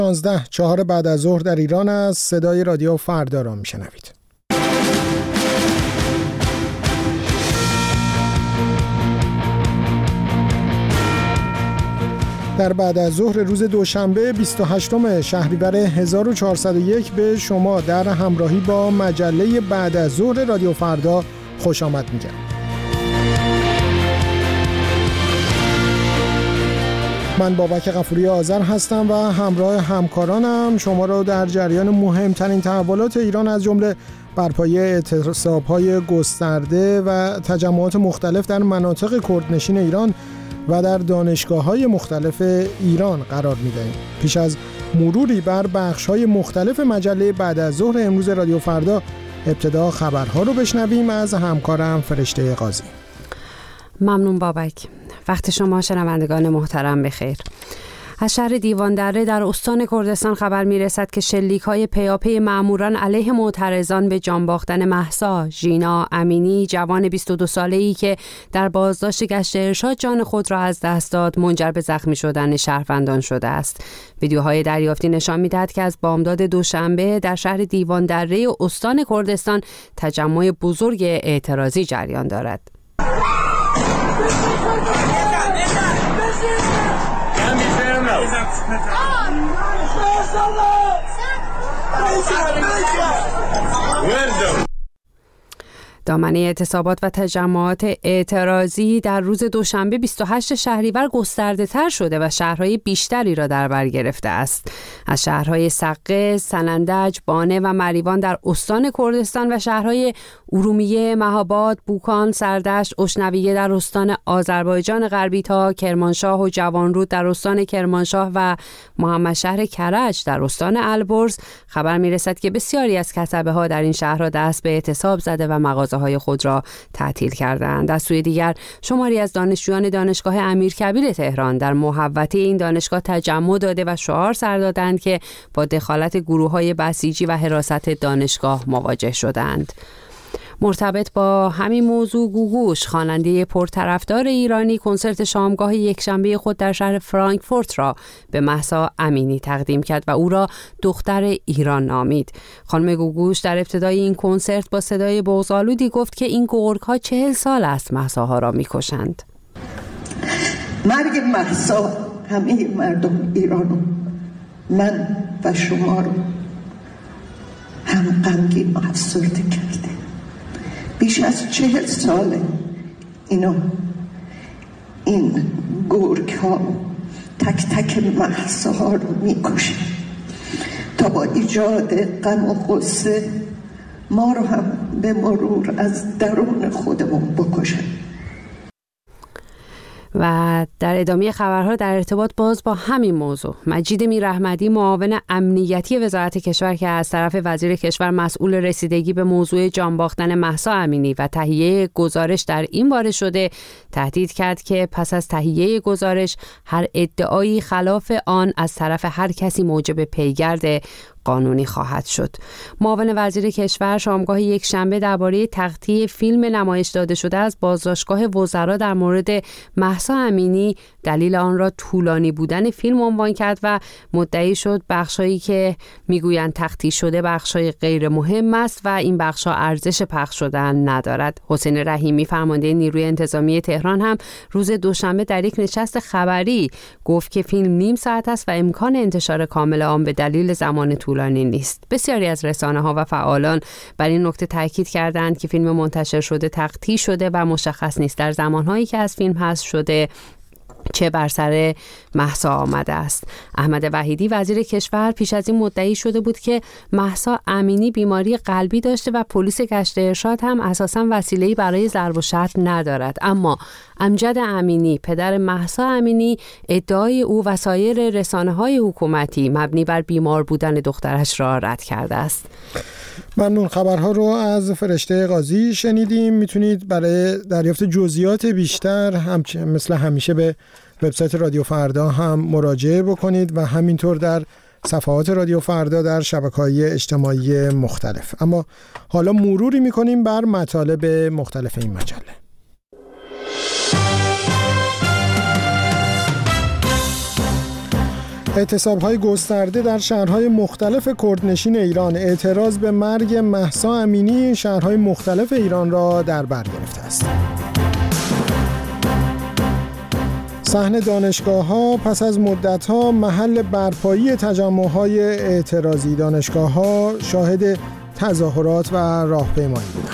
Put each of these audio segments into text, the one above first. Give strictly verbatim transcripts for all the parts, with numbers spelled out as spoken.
پانزده چهار بعد از ظهر در ایران است. صدای رادیو فردا را میشنوید. در بعد از ظهر روز دوشنبه بیست و هشتم شهریور هزار و چهارصد و یک به شما در همراهی با مجله بعد از ظهر رادیو فردا خوش آمد میگم. من بابک غفوری آذر هستم و همراه همکارانم شما را در جریان مهمترین تحولات ایران از جمله برپایی اعتصاب‌های گسترده و تجمعات مختلف در مناطق کردنشین ایران و در دانشگاه‌های مختلف ایران قرار می‌دهیم. پیش از مروری بر بخش‌های مختلف مجله بعد از ظهر امروز رادیو فردا، ابتدا خبرها رو بشنویم از همکارم فرشته قاضی. ممنون بابک. وقت شما شنوندگان محترم بخیر. از شهر دیواندره در استان کردستان خبر میرسد که شلیک‌های پیاپی مأموران علیه معترضان به جان باختن مهسا ژینا امینی، جوان بیست و دو ساله‌ای که در بازداشت گشت ارشاد جان خود را از دست داد، منجر به زخمی شدن شهروندان شده است. ویدیوهای دریافتی نشان می‌دهد که از بامداد دوشنبه در شهر دیواندره استان کردستان تجمع بزرگ اعتراضی جریان دارد. دامنه اعتصابات و تجمعات اعتراضی در روز دوشنبه بیست و هشتم شهریور گسترده تر شده و شهرهای بیشتری را در بر گرفته است. از شهرهای سقه، سنندج، بانه و مریوان در استان کردستان و شهرهای ارومیه، مهاباد، بوکان، سردشت، اشنویه در استان آذربایجان غربی تا کرمانشاه و جوانرود در استان کرمانشاه و محمدشهر کرج در استان البرز خبر میرسد که بسیاری از کسبه ها در این شهرها دست به اعتصاب زده و مغازه های خود را تعطیل کردند. از سوی دیگر شماری از دانشجویان دانشگاه امیرکبیر تهران در محوطه این دانشگاه تجمع داده و شعار سر دادند که با دخالت گروه‌های بسیجی و حراست دانشگاه مواجه شدند. مرتبط با همین موضوع گوگوش، خواننده پرطرفدار ایرانی، کنسرت شامگاه یکشنبه خود در شهر فرانکفورت را به مهسا امینی تقدیم کرد و او را دختر ایران نامید. خانم گوگوش در ابتدای این کنسرت با صدای بغض‌آلودی گفت که این گرگ‌ها چهل سال است مهساها را می‌کشند. مرگ مهسا همه مردم ایرانو، من و شما رو هم غمگین و افسرده کرده. بیش از چهل ساله اینا این گرگ ها تک تک مهساها رو میکشن تا با ایجاد غم و غصه ما رو هم به مرور از درون خودمون بکشن. و در ادامه خبرها در ارتباط باز با همین موضوع، مجید میراحمدی، معاون امنیتی وزارت کشور که از طرف وزیر کشور مسئول رسیدگی به موضوع جان باختن مهسا امینی و تهیه گزارش در این باره شده، تهدید کرد که پس از تهیه گزارش هر ادعایی خلاف آن از طرف هر کسی موجب پیگرد قانونی خواهد شد. معاون وزیر کشور شامگاه یک شنبه درباره تقطیع فیلم نمایش داده شده از بازداشتگاه وزرا در مورد مهسا امینی دلیل آن را طولانی بودن فیلم عنوان کرد و مدعی شد بخشایی که میگویند تقطیع شده بخشای غیر مهم است و این بخشا ارزش پخش شدن ندارد. حسین رحیمی فرمانده نیروی انتظامی تهران هم روز دوشنبه در یک نشست خبری گفت که فیلم نیم ساعت است و امکان انتشار کامل آن به دلیل زمان طولانی نیست. بسیاری از رسانه‌ها و فعالان بر این نکته تاکید کردند که فیلم منتشر شده تقطیع شده و مشخص نیست در زمانهایی که از فیلم حذف شده چه بر سر مهسا آمده است. احمد وحیدی وزیر کشور پیش از این مدعی شده بود که مهسا امینی بیماری قلبی داشته و پلیس گشت ارشاد هم اساساً وسیله‌ای برای ضرب و شتم ندارد. اما امجد امینی، پدر مهسا امینی، ادعای او و سایر رسانه‌های حکومتی مبنی بر بیمار بودن دخترش را رد کرده است. ممنون. خبرها رو از فرشته قاضی شنیدیم. میتونید برای دریافت جزئیات بیشتر هم مثل همیشه به وبسایت رادیو فردا هم مراجعه بکنید و همینطور در صفحات رادیو فردا در شبکه‌های اجتماعی مختلف. اما حالا مروری میکنیم بر مطالب مختلف این مجله. اعتصاب‌های گسترده در شهرهای مختلف کردنشین ایران. اعتراض به مرگ مهسا امینی شهرهای مختلف ایران را در بر گرفته است. صحن دانشگاه‌ها پس از مدت‌ها محل برپایی تجمع‌های اعتراضی. دانشگاه‌ها شاهد تظاهرات و راهپیمایی بودند.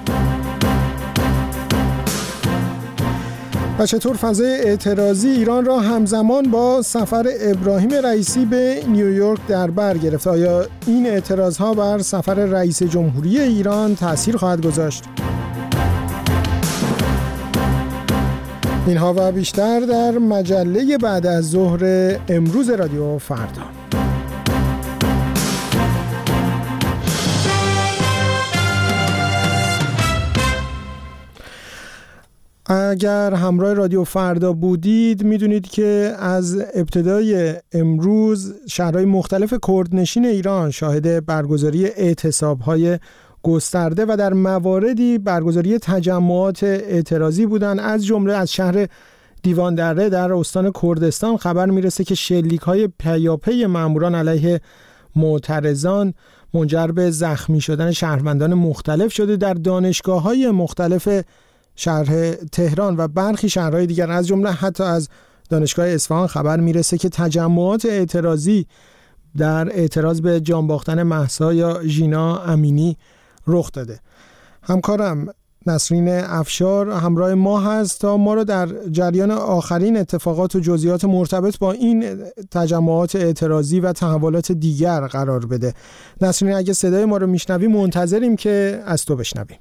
و چطور فضای اعتراضی ایران را همزمان با سفر ابراهیم رئیسی به نیویورک در بر گرفت؟ آیا این اعتراضها بر سفر رئیس جمهوری ایران تأثیر خواهد گذاشت؟ اینها و بیشتر در مجله بعد از ظهر امروز رادیو فردا. اگر همراه رادیو فردا بودید میدونید که از ابتدای امروز شهرهای مختلف کردنشین ایران شاهد برگزاری اعتصاب‌های گسترده و در مواردی برگزاری تجمعات اعتراضی بودند. از جمله از شهر دیواندره در استان کردستان خبر میرسه که شلیک‌های پیاپی ماموران علیه معترضان منجر به زخمی شدن شهروندان مختلف شده. در دانشگاه‌های مختلف شهر تهران و برخی شهرهای دیگر از جمله حتی از دانشگاه اصفهان خبر میرسه که تجمعات اعتراضی در اعتراض به جان باختن مهسا یا ژینا امینی رخ داده. همکارم نسرین افشار همراه ما هست تا ما رو در جریان آخرین اتفاقات و جزئیات مرتبط با این تجمعات اعتراضی و تحولات دیگر قرار بده. نسرین، اگه صدای ما رو میشنوی منتظریم که از تو بشنویم.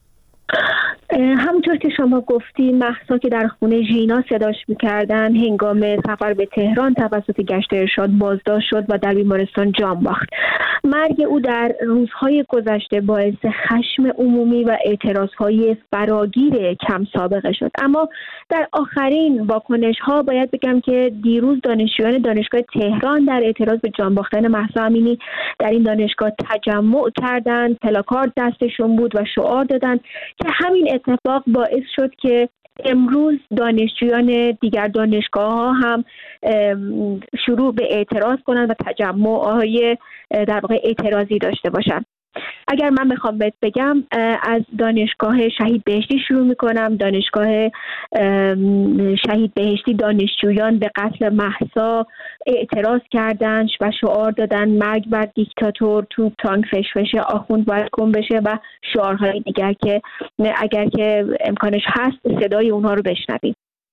همونطور که شما گفتی، مهسا که در خونه ژینا صداش میکردن هنگام سفر به تهران توسط گشت ارشاد بازداشت شد و در بیمارستان جان باخت. مرگ او در روزهای گذشته باعث خشم عمومی و اعتراضهای فراگیر کم سابقه شد. اما در آخرین واکنش‌ها باید بگم که دیروز دانشجویان دانشگاه تهران در اعتراض به جان باختن مهسا امینی در این دانشگاه تجمع کردند، پلاکارد دستشون بود و شعار دادند که همین اتفاق باعث شد که امروز دانشجویان دیگر دانشگاه‌ها هم شروع به اعتراض کنند و تجمع‌های در واقع اعتراضی داشته باشند. اگر من بخوام بهت بگم، از دانشگاه شهید بهشتی شروع میکنم. دانشگاه شهید بهشتی دانشجویان به قتل مهسا اعتراض کردند و شعار دادن مرگ بر دیکتاتور، توپ تانک فشفش آخوند باید گم بشه و شعارهای دیگر که اگر که امکانش هست صدای اونها رو بشنویم.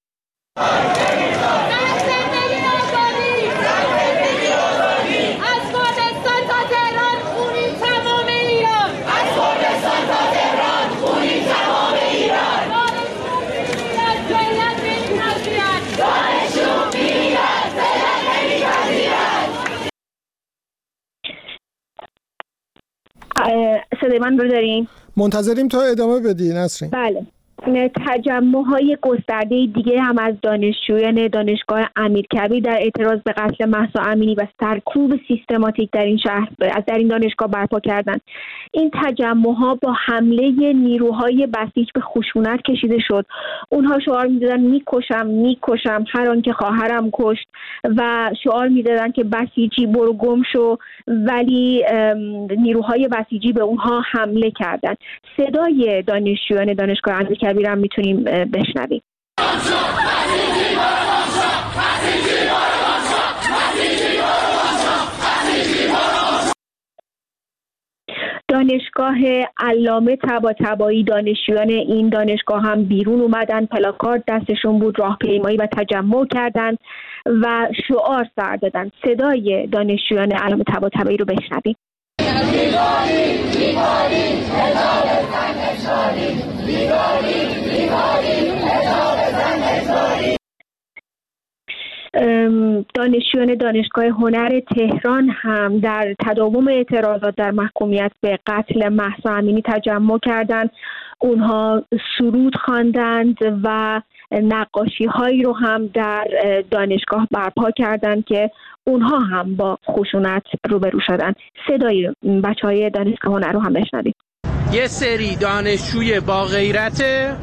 صدای من رو دارین؟ منتظریم تا ادامه بدی نسرین. بله. تجمع‌های گسترده دیگه هم از دانشجویان دانشگاه امیرکبیر در اعتراض به قتل مهسا امینی و سرکوب سیستماتیک در این شهر از در این دانشگاه برپا کردند. این تجمع‌ها با حمله نیروهای بسیج به خشونت کشیده شد. اونها شعار می‌دادن میکشم میکشم هر آن که خواهرم کشت و شعار می‌دادن که بسیجی برو گم شو، ولی نیروهای بسیجی به اونها حمله کردند. صدای دانشجویان دانشگاه امیرکبیر هم میتونیم بشنویم. دانشگاه علامه طباطبایی دانشجویان این دانشگاه هم بیرون اومدن، پلاکارد دستشون بود، راهپیمایی و تجمع کردند و شعار سر دادن. صدای دانشجویان علامه طباطبایی رو بشنویم. بیگاری بیگاری حجاب زن اشغالی، بیگاری بیگاری حجاب زن اشغالی. دانشجویان دانشگاه هنر تهران هم در تداوم اعتراضات در محکومیت به قتل مهسا امینی تجمع کردند. اونها سرود خواندند و نقاشی هایی رو هم در دانشگاه برپا کردند که اونها هم با خشونت روبرو شدن. صدای بچه های دانشگاه هنر رو هم بشنوید. یه سری دانشجوی با غیرته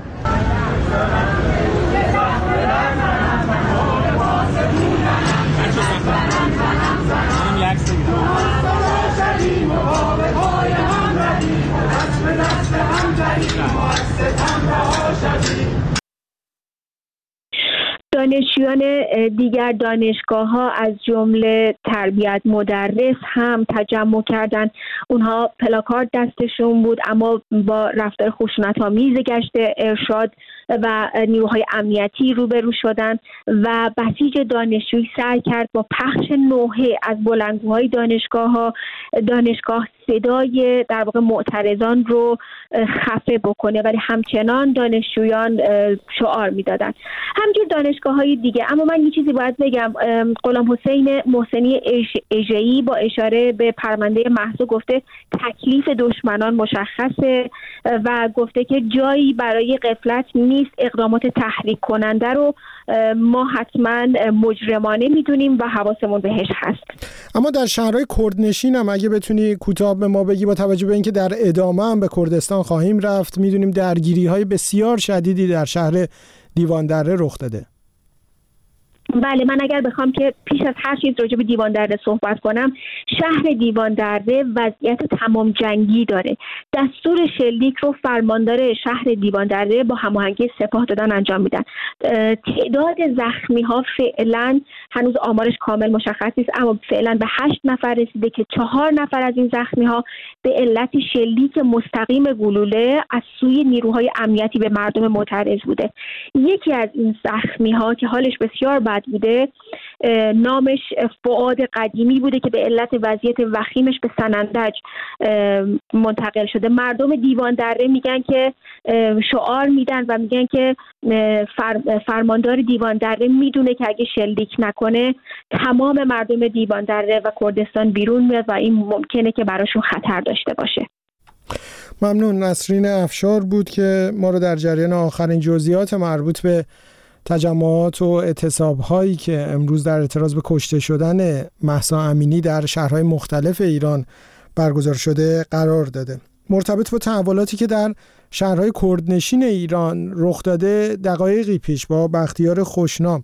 دانشجویان دیگر دانشگاه‌ها از جمله تربیت مدرس هم تجمع کردند. اونها پلاکارد دستشون بود اما با رفتار خشونت‌آمیز گشت ارشاد و نیروهای امنیتی روبرو شدند و بسیج دانشجویی سعی کرد با پخش نوحه از بلندگوهای دانشگاه‌ها دانشگاه صدای در واقع معترضان رو خفه بکنه، ولی همچنان دانشجویان شعار میدادن. همینجور دانشگاه‌های دیگه. اما من یه چیزی باید بگم، غلام حسین محسنی اژه‌ای با اشاره به پرونده مهسا گفته تکلیف دشمنان مشخصه و گفته که جایی برای غفلت نیست. اقدامات تحریک کننده رو ما حتما مجرمانه میدونیم و حواسمون بهش هست. اما در شهرهای کردنشین هم اگه بتونی کوتاه به ما بگی، با توجه به اینکه در ادامه هم به کردستان خواهیم رفت، میدونیم درگیری‌های بسیار شدیدی در شهر دیواندره رخ داده. بله، من اگر بخوام که پیش از هر چیز راجع به دیواندره صحبت کنم، شهر دیواندره وضعیت تمام جنگی داره. دستور شلیک رو فرماندار شهر دیواندره با هماهنگی سپاه دادن انجام میدن. تعداد زخمی ها فعلا هنوز آمارش کامل مشخص نیست، اما فعلا به هشت نفر رسیده که چهار نفر از این زخمی ها به علت شلیک مستقیم گلوله از سوی نیروهای امنیتی به مردم معترض بوده. یکی از این زخمی ها که حالش بسیار بد بوده، نامش فؤاد قدیمی بوده که به علت وضعیت وخیمش به سنندج منتقل شده. مردم دیواندره میگن که شعار میدن و میگن که فرماندار دیواندره میدونه که اگه شلیک نکنه تمام مردم دیواندره و کردستان بیرون میاد و این ممکنه که براشون خطر داشته باشه. ممنون. نسرین افشار بود که ما رو در جریان آخرین جزئیات مربوط به تجمعات و اعتصاب‌هایی که امروز در اعتراض به کشته شدن مهسا امینی در شهرهای مختلف ایران برگزار شده قرار داده. مرتبط با تحولاتی که در شهرهای کردنشین ایران رخ داده، دقایقی پیش با بختیار خوشنام،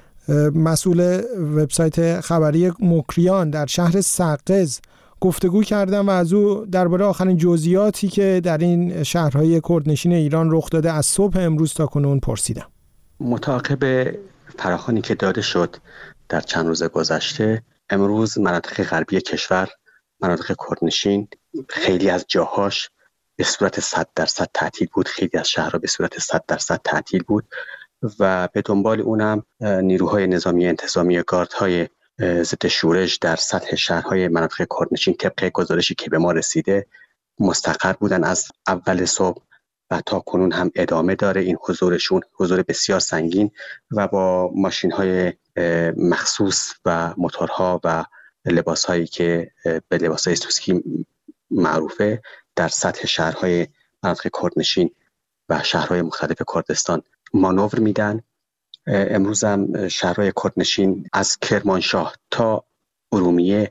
مسئول وبسایت خبری مکریان در شهر سقز، گفتگو کردم و از او درباره آخرین جزئیاتی که در این شهرهای کردنشین ایران رخ داده از صبح امروز تا کنون پرسیدم. متعاقب فراخوانی که داده شد در چند روز گذشته، امروز مناطق غربی کشور، مناطق کردنشین، خیلی از جاهاش به صورت صد درصد تعطیل بود، خیلی از شهرها به صورت صد درصد تعطیل بود و به دنبال اونم نیروهای نظامی انتظامی گاردهای ضد شورش در سطح شهرهای مناطق کردنشین طبق گزارشی که به ما رسیده مستقر بودن از اول صبح و تا کنون هم ادامه داره این حضورشون، حضور بسیار سنگین و با ماشین‌های مخصوص و موتورها و لباس‌هایی که به لباس‌های سوسکی معروفه در سطح شهرهای مناطق کردنشین و شهرهای مختلف کردستان مانور میدن. امروز هم شهرهای کردنشین از کرمانشاه تا ارومیه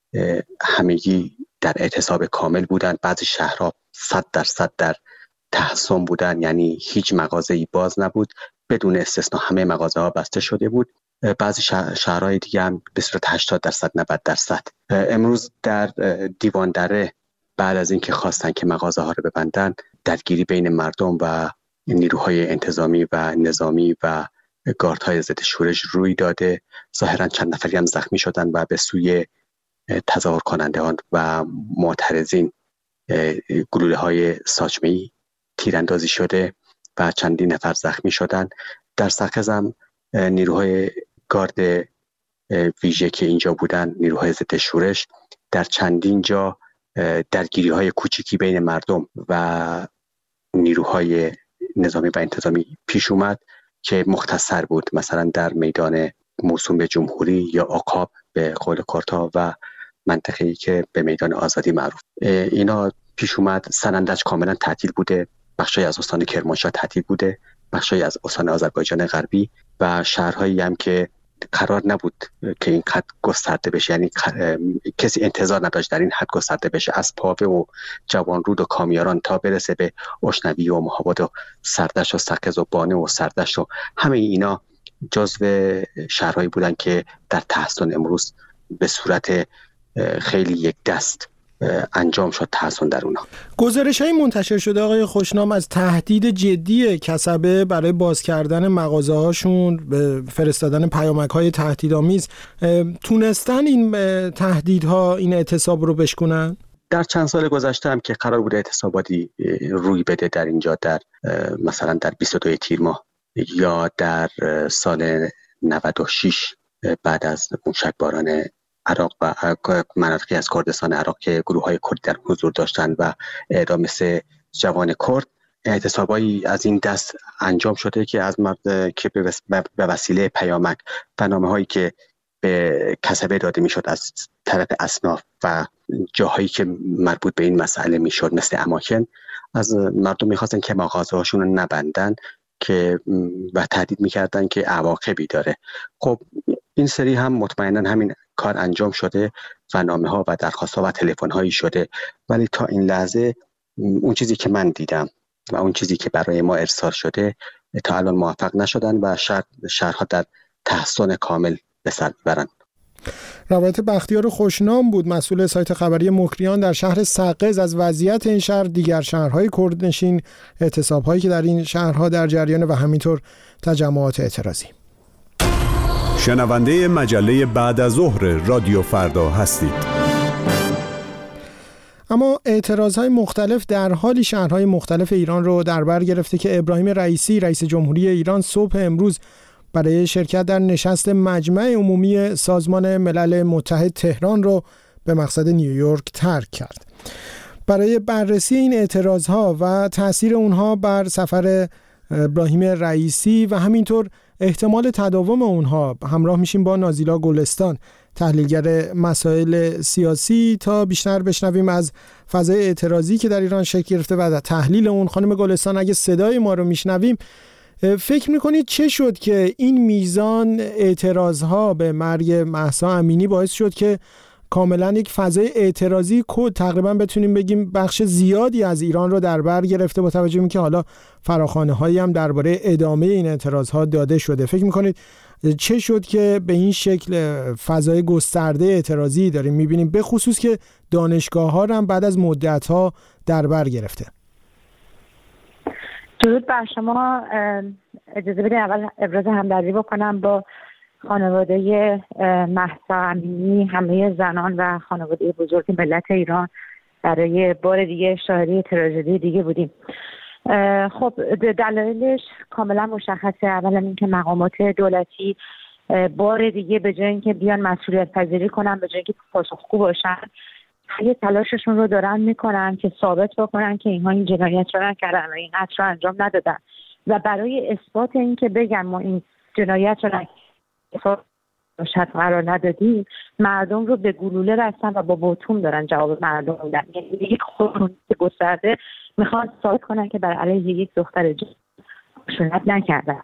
همگی در اعتصاب کامل بودن. بعضی شهرها صد درصد در تحصن بودن، یعنی هیچ مغازه‌ای باز نبود، بدون استثنا همه مغازه ها بسته شده بود. بعضی شهرهای دیگه هم به صورت هشتاد درصد نود درصد. امروز در دیواندره بعد از اینکه خواستن که مغازه ها رو ببندن، درگیری بین مردم و نیروهای انتظامی و نظامی و گاردهای ضد شورش روی داده. ظاهرا چند نفری هم زخمی شدن و به سوی تظاهر کنندگان و معترضین گلوله های ساچمه‌ای تیراندازی شده و چندین نفر زخمی شدن. در سقز هم نیروهای گارد ویژه که اینجا بودن، نیروهای ضد شورش، در چندین جا درگیری های کوچیکی بین مردم و نیروهای نظامی و انتظامی پیش اومد که مختصر بود، مثلا در میدان موسوم به جمهوری یا عقاب به قول کردها و منطقه‌ای که به میدان آزادی معروف. اینا پیش اومد. سنندج کاملا تعطیل بوده، بخشای از استان کرمانشاه تعطیل بوده، بخشای از استان آذربایجان غربی و شهرهایی هم که قرار نبود که این حد گسترده بشه، یعنی کسی انتظار نداشت در این حد گسترده بشه، از پاوه و جوانرود و کامیاران تا برسه به اشنوی و مهاباد و سردشت و سقز و بانه و سردشت و همه اینا جزو شهرهایی بودن که در تحصن امروز به صورت خیلی یک دست انجام شد تحصن در اونا. گزارش های منتشر شده آقای خوشنام از تهدید جدی کسبه برای باز کردن مغازه هاشون، به فرستادن پیامک های تهدیدآمیز، تونستن این تهدیدها این اعتصاب رو بشکنن؟ در چند سال گذشته هم که قرار بوده اعتصاباتی روی بده در اینجا، در مثلا در بیست و دو تیر ماه یا در سال نود و شش بعد از موشکباران عراق و مناطقی از کردستان عراق که گروه های کردی در حضور داشتند و اعدام مثل جوان کرد، اعتصابایی از این دست انجام شده که از مرد که به وسیله پیامک و نامه هایی که به کسبه داده میشد از طرف اصناف و جاهایی که مربوط به این مسئله میشد مثل اماکن، از مردم میخواستن که مغازه هاشون رو نبندن که و تهدید میکردن که عواقبی داره. خب این سری هم مطمئنا همین کار انجام شده و نامه ها و درخواست ها و تلفن هایی شده، ولی تا این لحظه اون چیزی که من دیدم و اون چیزی که برای ما ارسال شده تا الان موفق نشدن و شهر شهرها در تحصن کامل به سر میبرند. روایت بختیار خوشنام بود، مسئول سایت خبری مکریان در شهر سقز، از وضعیت این شهر، دیگر شهرهای کردنشین، اعتصاب‌هایی که در این شهرها در جریان و همینطور تجمعات اعتراضی. شنونده مجله بعد از ظهر رادیو فردا هستید. اما اعتراضهای مختلف در حالی شهرهای مختلف ایران رو در بر گرفته که ابراهیم رئیسی رئیس جمهوری ایران صبح امروز برای شرکت در نشست مجمع عمومی سازمان ملل متحد تهران رو به مقصد نیویورک ترک کرد. برای بررسی این اعتراضها و تأثیر اونها بر سفر ابراهیم رئیسی و همینطور احتمال تداوم اونها همراه میشیم با نازیلا گلستان، تحلیلگر مسائل سیاسی، تا بیشتر بشنویم از فضای اعتراضی که در ایران شکل گرفته و تحلیل اون. خانم گلستان، اگه صدای ما رو میشنویم، فکر میکنید چه شد که این میزان اعتراضها به مرگ مهسا امینی باعث شد که کاملا یک فضای اعتراضی کد تقریبا بتونیم بگیم بخش زیادی از ایران رو در بر گرفته، با توجه به اینکه حالا فراخوانه هایی هم درباره ادامه این اعتراضها داده شده؟ فکر میکنید چه شد که به این شکل فضای گسترده اعتراضی داریم میبینیم، به خصوص که دانشگاه ها هم بعد از مدت ها در بر گرفته؟ درود بر شما. اجازه بدید اول ابراز همدردی بکنم با خانواده مهسا امینی، همه زنان و خانواده بزرگ ملت ایران. برای بار دیگه شاهدی تراژدی دیگه بودیم. خب دلایلش کاملا مشخصه. اولا اینکه مقامات دولتی بار دیگه به جای اینکه بیان مسئولیت پذیری کنن، به جای اینکه پاسخگو باشن، یه تلاششون رو دارن میکنن که ثابت بکنن که اینها این جنایت رو نکردن و این قتل رو انجام ندادن، و برای اثبات اینکه بگن ما این جنایت رو نکردن قرار ندادیم، مردم رو به گلوله بستن و با بطون دارن جواب مردم میدن. یعنی یک خشونت گسترده میخوان ثابت کنن که بر علیه یک دختر خشونت نکردن.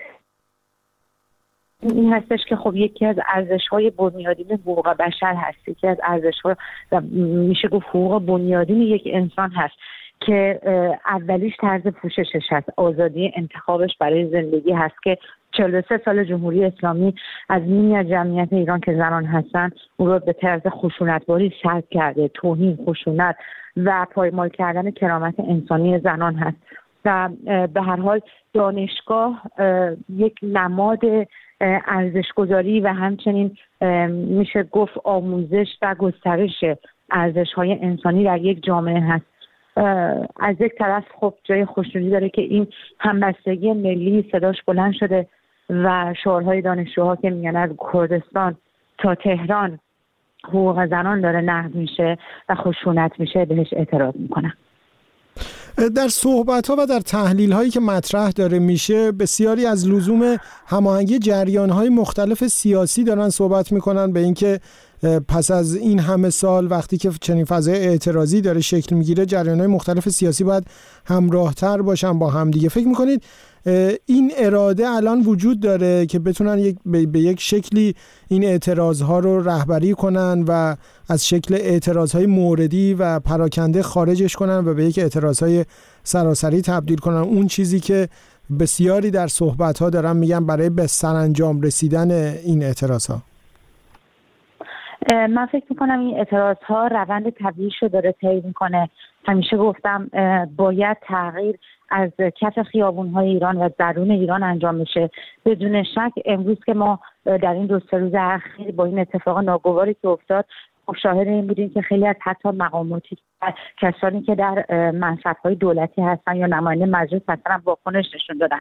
این هستش که خب یکی از ارزش‌های بنیادین حقوق بشر هست، یکی از ارزش‌ها میشه گفت حقوق بنیادین یک انسان هست که اولیش طرز پوششش هست، آزادی انتخابش برای زندگی هست که چهل و سه سال جمهوری اسلامی از نیمی از جمعیت ایران که زنان هستن اون رو به طرز خشونتباری سلب کرده. توهین، خشونت و پایمال کردن کرامت انسانی زنان هست و به هر حال دانشگاه یک نماد ارزش‌گذاری و همچنین میشه گفت آموزش و گسترش ارزش‌های انسانی در یک جامعه هست. از یک طرف خب جای خوشنودی داره که این همبستگی ملی صداش بلند شده و شعارهای دانشجوها که میگن از کردستان تا تهران حقوق زنان داره نقض میشه و خشونت میشه بهش اعتراض میکنن. در صحبت‌ها و در تحلیل‌هایی که مطرح داره میشه، بسیاری از لزوم هماهنگی جریان‌های مختلف سیاسی دارن صحبت میکنن، به اینکه پس از این همه سال وقتی که چنین فضای اعتراضی داره شکل میگیره، جریان‌های مختلف سیاسی باید همراه‌تر باشن با همدیگه. فکر میکنید این اراده الان وجود داره که بتونن یک به یک شکلی این اعتراضها رو رهبری کنن و از شکل اعتراضهای موردی و پراکنده خارجش کنن و به یک اعتراضهای سراسری تبدیل کنن؟ اون چیزی که بسیاری در صحبت‌ها دارن میگن برای به سرانجام رسیدن این اعتراضها. من فکر میکنم این اعتراض ها روند طبیعیش رو داره طی میکنه. همیشه گفتم باید تغییر از کف خیابون‌های ایران و درون ایران انجام بشه. بدون شک امروز که ما در این دو سه روز اخیر با این اتفاق ناگواری که افتاد شاهد این بودیم که خیلی از حتی مقاماتی کسانی که در منصب‌های دولتی هستن یا نماینده مجلس هستن هم واکنش نشون دادن،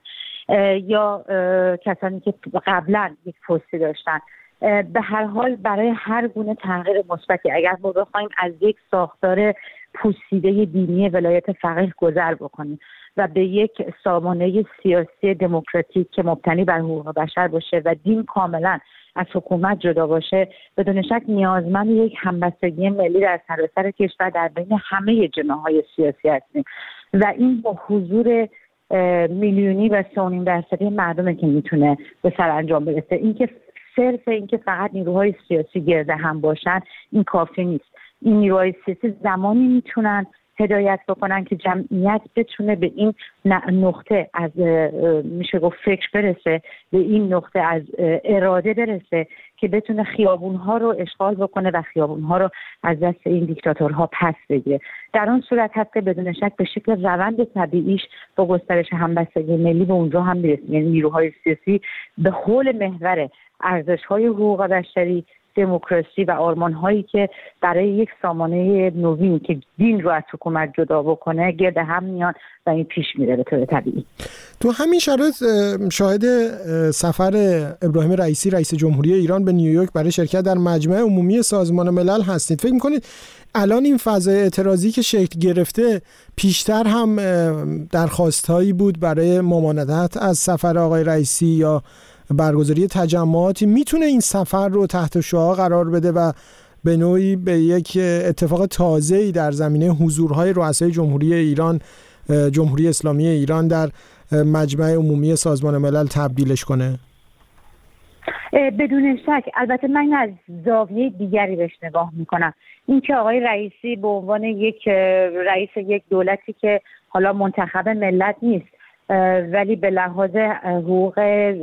یا کسانی که قبلا یک پستی داشتن. به هر حال برای هر گونه تغییر مثبتی اگر ما بخوایم از یک ساختار پوسیده دینی ولایت فقیه گذر بکنیم و به یک سامانه سیاسی دموکراتیک که مبتنی بر حقوق بشر باشه و دین کاملا از حکومت جدا باشه، بدون شک نیازمند یک همبستگی ملی در سراسر کشور در بین همه جناح‌های سیاسی هستیم و این با حضور میلیونی و سه و نیم درصدی مردمه که میتونه به سرانجام برسه. اینکه صرف اینکه فقط نیروهای سیاسی گرد هم باشن این کافی نیست. این نیروهای سیاسی زمانی میتونن هدایت بکنن که جمعیت بتونه به این نقطه از میشه گفت فکر برسه، به این نقطه از اراده برسه که بتونه خیابونها رو اشغال بکنه و خیابونها رو از دست این دیکتاتورها پس بگیره. در اون صورت هست که بدون شک به شکل روند طبیعیش با گسترش همبستگی ملی به اونجا هم میرسه. یعنی نیروهای سیاسی به حول محور ارزش‌های حقوق بشری، دموکراسی و آرمان‌هایی که برای یک سامانه نوین که دین رو از حکومت جدا بکنه گرد هم میان و این پیش میره به طور طبیعی. تو همین شرایط شاهد سفر ابراهیم رئیسی رئیس جمهوری ایران به نیویورک برای شرکت در مجمع عمومی سازمان ملل هستید. فکر می‌کنید الان این فضای اعتراضی که شکل گرفته پیشتر هم درخواست‌هایی بود برای ممانعت از سفر آقای رئیسی یا برگزاری تجمعاتی میتونه این سفر رو تحت شعاع قرار بده و به نوعی به یک اتفاق تازه‌ای در زمینه حضورهای رؤسای جمهوری ایران، جمهوری اسلامی ایران در مجمع عمومی سازمان ملل تبدیلش کنه؟ بدون شک. البته من از زاویه دیگری بهش نگاه میکنم. این که آقای رئیسی به عنوان یک رئیس یک دولتی که حالا منتخب ملت نیست ولی به لحاظ حقوق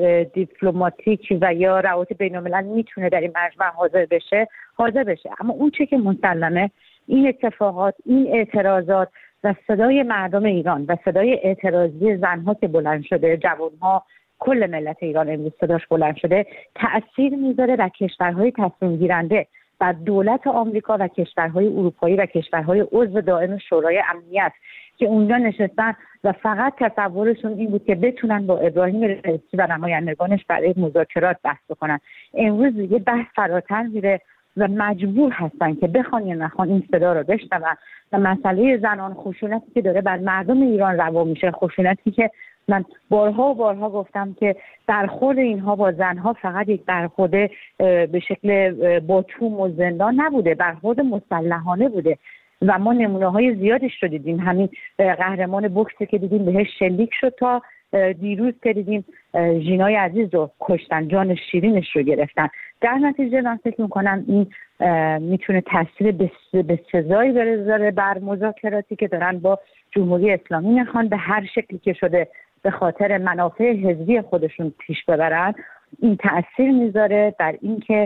دیپلماتیک و یا روابط بین‌الملل میتونه در این مجمع حاضر بشه حاضر بشه اما اون چه که مسلمه این اتفاقات، این اعتراضات و صدای مردم ایران و صدای اعتراضی زنها که بلند شده، جوانها، کل ملت ایران امروز صداش بلند شده، تأثیر میذاره در کشورهای تصمیم گیرنده، بر دولت آمریکا و کشورهای اروپایی و کشورهای عضو دائم شورای امنیت که اونجا نشستن و فقط تصورشون این بود که بتونن با ابراهیم رئیسی و نمایندگانش برای مذاکرات بحث بکنن. امروز یه بحث فراتر میره و مجبور هستن که بخوان یا نخوان این صدا رو بشنون و مسئله زنان، خشونتی که داره بر مردم ایران روا میشه، خشونتی که من بارها و بارها گفتم که برخورد اینها با زنها فقط یک برخورد به شکل با توم و زندان نبوده، برخورد مسلحانه بوده و ما نمونه های زیادش رو دیدیم. همین قهرمان بوکسی که دیدیم بهش شلیک شد تا دیروز که دیدیم ژینای عزیز رو کشتن، جان شیرینش رو گرفتن. در نتیجه من فکر میکنم این میتونه تاثیر به سزایی بذاره بر مذاکراتی که دارن با جمهوری اسلامی میخوان به هر شکلی که شده به خاطر منافع حزبی خودشون پیش ببرن. این تأثیر میذاره بر اینکه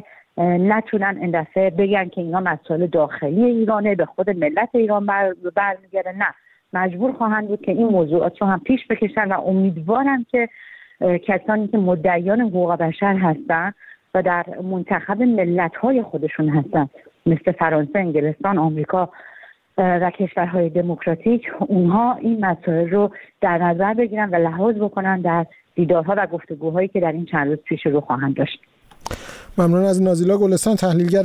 نتونن این دفعه بگن که اینا مسائل داخلی ایرانه، به خود ملت ایران بر برمیگره. نه، مجبور خواهند بود که این موضوعات رو هم پیش بکشن و امیدوارم که کسانی که مدعیان حقوق بشر هستن و در منتخب ملت‌های خودشون هستن مثل فرانسه، انگلستان، آمریکا و کشورهای دموکراتیک، اونها این مسائل رو در نظر بگیرن و لحاظ بکنن در دیدارها و گفتگوهایی که در این چند روز پیش رو خواهند داشت. ممنون از نازیلا گلستان، تحلیلگر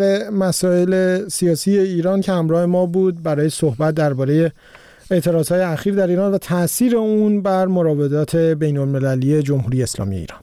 مسائل سیاسی ایران که همراه ما بود برای صحبت درباره اعتراضهای اخیر در ایران و تأثیر اون بر مراودات بین‌المللی جمهوری اسلامی ایران.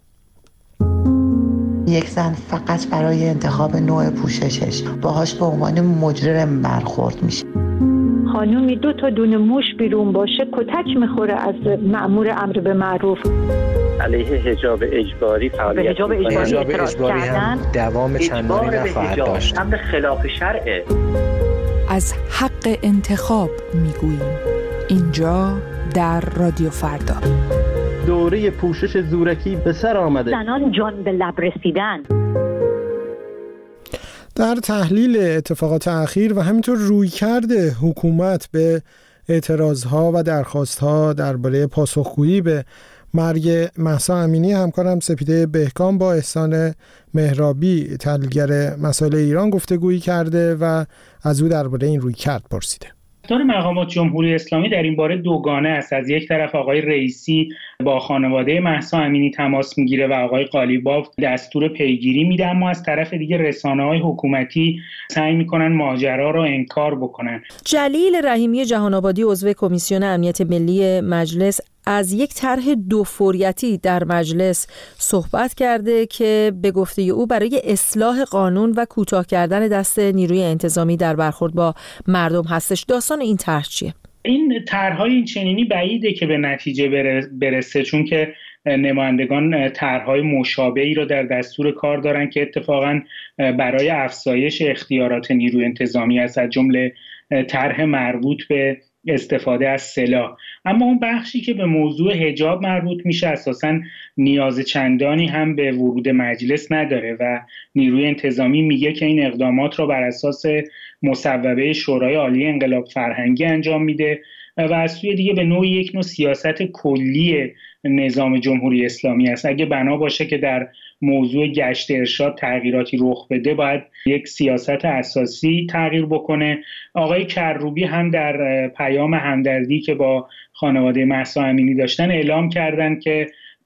یک زن فقط برای انتخاب نوع پوششش باهاش به عنوان مجرم برخورد میشه. خانومی دو تا دونه موش بیرون باشه کتک میخوره از مأمور امر به معروف. علیه حجاب اجباری فعالیت حجاب اجباری, حجاب اجباری هم دوام چندانی نخواهد داشت. امر خلاف شرعه. از حق انتخاب میگوییم اینجا در رادیو فردا. دوره پوشش زورکی به سر آمده. زنان جان به لب رسیدن. در تحلیل اتفاقات اخیر و همینطور رویکرد حکومت به اعتراضها و درخواستها درباره پاسخگویی به مرگ مهسا امینی، همکارم سپیده بهکام با احسان مهرابی تحلیلگر مسائل ایران گفتگویی کرده و از او درباره این رویکرد پرسیده. رفتار مقامات جمهوری اسلامی در این باره دوگانه است. از یک طرف آقای رئیسی با خانواده مهسا امینی تماس میگیره و آقای قالیباف دستور پیگیری میده، اما از طرف دیگه رسانه‌های حکومتی سعی میکنن ماجرا رو انکار بکنن. جلیل رحیمی جهان‌آبادی عضو کمیسیون امنیت ملی مجلس از یک طرح دو فوریتی در مجلس صحبت کرده که به گفته او برای اصلاح قانون و کوتاه کردن دست نیروی انتظامی در برخورد با مردم هستش. داستان این طرح چیه؟ این طرح‌های این چنینی بعیده که به نتیجه برسه، چون که نمایندگان طرح‌های مشابهی رو در دستور کار دارن که اتفاقاً برای افزایش اختیارات نیروی انتظامی است، از جمله طرح مربوط به استفاده از سلاح. اما اون بخشی که به موضوع حجاب مربوط میشه اساساً نیاز چندانی هم به ورود مجلس نداره و نیروی انتظامی میگه که این اقدامات رو بر اساس مصوبه شورای عالی انقلاب فرهنگی انجام میده و از سوی دیگه به نوعی یک نوع سیاست کلی نظام جمهوری اسلامی است. اگه بنا باشه که در موضوع گشت ارشاد تغییراتی رخ بده، باید یک سیاست اساسی تغییر بکنه. آقای کروبی هم در پیام همدردی که با خانواده مهسا امینی داشتن اعلام کردن که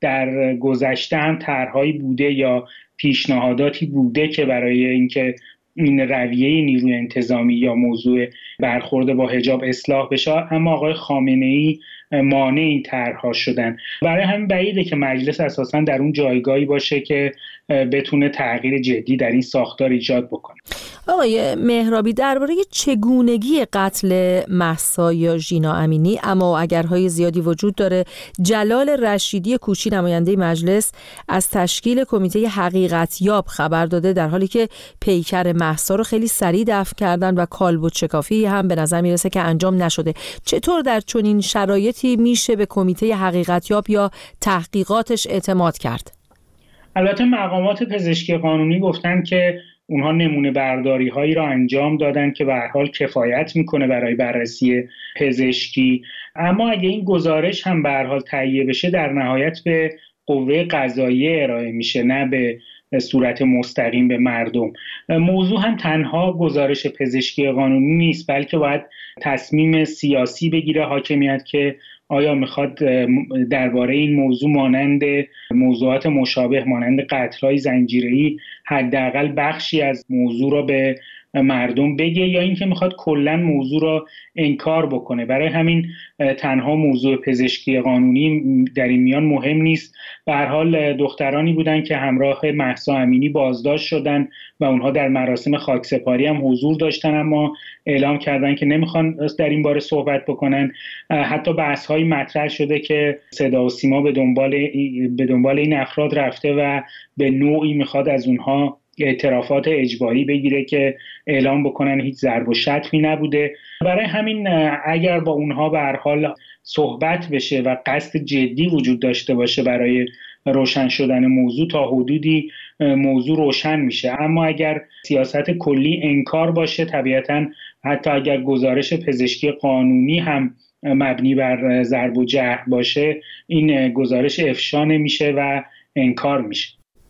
در گذشته هم طرح‌هایی بوده یا پیشنهاداتی بوده که برای اینکه این رویه نیروی انتظامی یا موضوع برخورد با حجاب اصلاح بشه، اما آقای خامنه‌ای مانع این طرح‌ها شدن. برای همین بعیده که مجلس اساساً در اون جایگاهی باشه که بتونه تغییر جدی در این ساختار ایجاد بکنه. آقای مهرابی، درباره چگونگی قتل مهسا یا ژینا امینی اما اگرهای زیادی وجود داره. جلال رشیدی کوچی نماینده مجلس از تشکیل کمیته حقیقت یاب خبر داده، در حالی که پیکر مهسا رو خیلی سریع دفن کردن و کالبد شکافی هم به نظر میرسه که انجام نشده. چطور در چنین شرایطی میشه به کمیته حقیقت یاب یا تحقیقاتش اعتماد کرد؟ البته مقامات پزشکی قانونی گفتن که اونها نمونه برداری هایی را انجام دادن که به هر حال کفایت میکنه برای بررسی پزشکی، اما اگه این گزارش هم به هر حال تهیه بشه در نهایت به قوه قضاییه ارائه میشه، نه به صورت مستقیم به مردم. موضوع هم تنها گزارش پزشکی قانونی نیست، بلکه باید تصمیم سیاسی بگیره حاکمیت که آیا میخواد درباره این موضوع مانند موضوعات مشابه مانند قتل‌های زنجیره‌ای حداقل بخشی از موضوع را به مردم بگه، یا اینکه میخواد کلا موضوع را انکار بکنه. برای همین تنها موضوع پزشکی قانونی در این میان مهم نیست. به هر حال دخترانی بودن که همراه مهسا امینی بازداشت شدن و اونها در مراسم خاکسپاری هم حضور داشتن، اما اعلام کردن که نمیخوان در این باره صحبت بکنن. حتی بحث‌هایی مطرح شده که صدا و سیما به دنبال به دنبال این افراد رفته و به نوعی میخواد از اونها اعترافات اجباری بگیره که اعلام بکنن هیچ ضرب و شتمی نبوده. برای همین اگر با اونها به هر حال صحبت بشه و قصد جدی وجود داشته باشه برای روشن شدن موضوع، تا حدودی موضوع روشن میشه. اما اگر سیاست کلی انکار باشه، طبیعتاً حتی اگر گزارش پزشکی قانونی هم مبنی بر ضرب و جرح باشه، این گزارش افشا نمیشه و انکار میشه.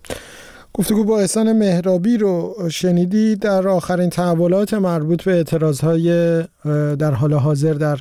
گفتگو با احسان مهرابی رو شنیدی. در آخرین تحولات مربوط به اعتراضهای در حال حاضر در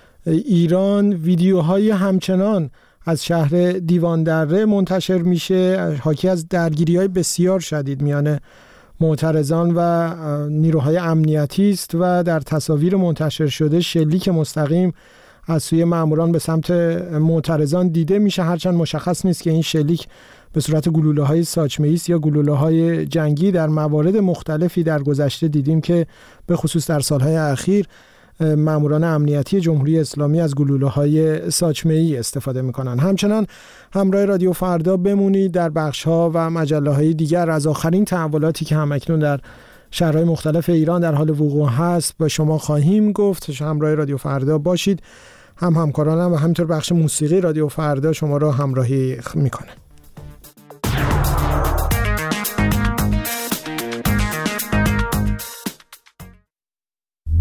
ایران، ویدیوهای همچنان از شهر دیواندره منتشر میشه، حاکی از درگیری‌های بسیار شدید میان معترضان و نیروهای امنیتی است و در تصاویر منتشر شده شلیک مستقیم از سوی ماموران به سمت معترضان دیده میشه، هرچند مشخص نیست که این شلیک به صورت گلوله‌های ساچمه‌ای است یا گلوله‌های جنگی. در موارد مختلفی در گذشته دیدیم که به خصوص در سالهای اخیر ماموران امنیتی جمهوری اسلامی از گلوله‌های ساچمه‌ای استفاده می‌کنند. همچنان همراه رادیو فردا بمونید. در بخش‌ها و مجله‌های دیگر از آخرین تحولاتی که همکنون در شهرهای مختلف ایران در حال وقوع هست با شما خواهیم گفت. همراه رادیو فردا باشید. هم همکارانم و همینطور بخش موسیقی رادیو فردا شما را همراهی می‌کنه.